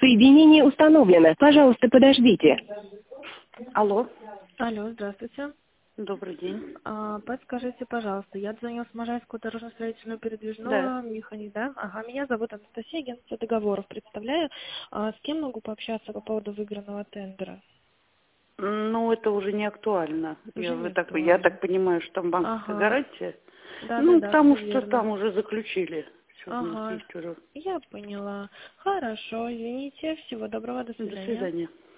Соединение установлено. Пожалуйста, подождите. Алло, Алло, здравствуйте. добрый день. Подскажите, пожалуйста, я звоню с Можайского дорожно-строительного Да. передвижного механизма, да? Ага, меня зовут Анастасия, агентство договоров представляю. С кем могу пообщаться по поводу выигранного тендера? Ну, это уже не актуально. Уже не Я актуально. так понимаю, что там банковская Ага. гарантия. Да, Потому всё что верно. там уже заключили. Все, у нас Ага, есть уже. я поняла. Хорошо, извините, всего доброго, до До свидания. свидания.